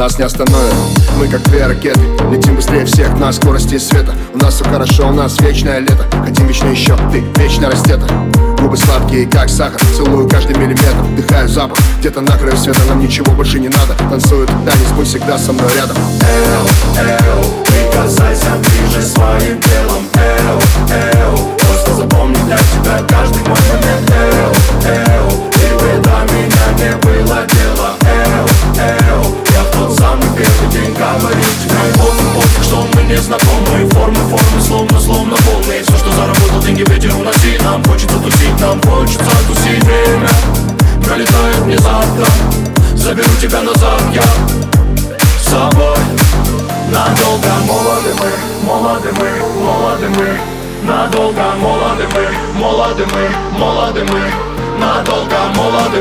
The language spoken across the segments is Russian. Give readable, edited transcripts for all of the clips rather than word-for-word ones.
нас не остановит. Мы как две ракеты, летим быстрее всех на скорости света. У нас все хорошо, у нас вечное лето. Хотим вечно еще, ты вечно растета. Губы сладкие, как сахар, целую каждый миллиметр. Вдыхаю запах, где-то на краю света. Нам ничего больше не надо. Танцует танец, будь всегда со мной рядом. Прикасайся ближе своим телом. Просто запомни для тебя каждый мой момент. Тебе до меня не было дела. Я в тот самый первый день говорил тебе. Пофиг, что мы не знакомы. Формы, словно волны. Все, что заработал, деньги ветер уноси. Нам хочется тусить, время пролетает внезапно. Заберу тебя назад, я с собой надолго. Молоды мы, надолго. Молоды мы, надолго. Молоды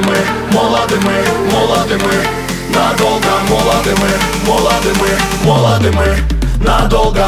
мы, надолго. Молоды мы, надолго.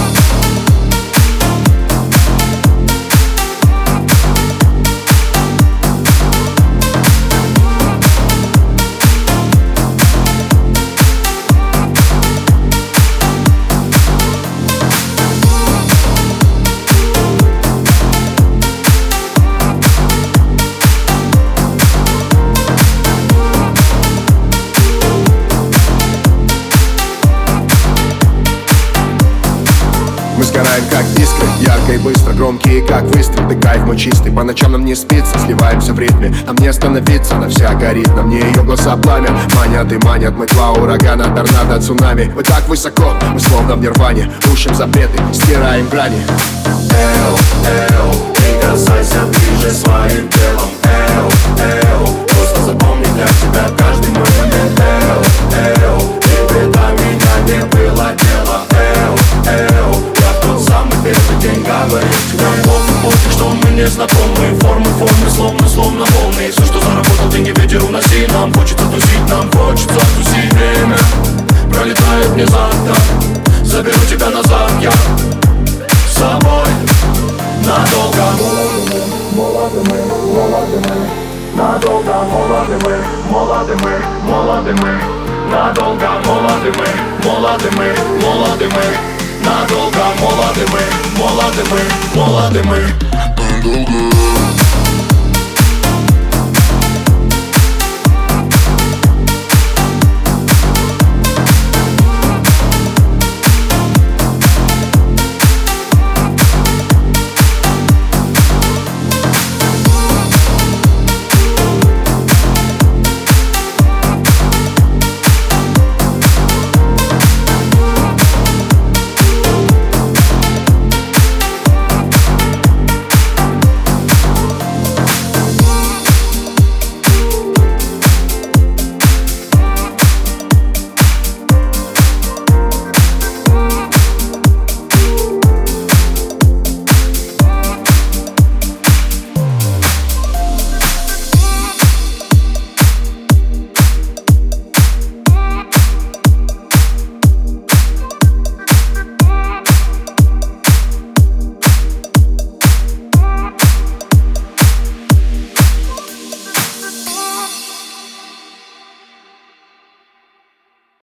Мы сгораем как искры, ярко и быстро, громкие как выстрел. Ты кайф мой чистый, по ночам нам не спится. Сливаемся в ритме, нам не остановиться. Она вся горит, на мне ее глаза пламя. Манят и манят, мы два урагана, торнадо, цунами. Мы так высоко, мы словно в нирване. Рушим запреты, стираем грани. Прикасайся ближе своим телом. Просто запомни для тебя каждый мой момент. Тебе до меня не было дела. Я в тот самый первый день говорил тебе. Пофиг, что мы не знакомы. Формы, словно волны. Все, что заработал, деньги ветер уноси. Нам хочется тусить, время пролетает внезапно. Заберу тебя назад, я с собой надолго. Молоды мы, надолго. Молоды мы, надолго. Молоды мы, надолго. Молоды мы, надолго.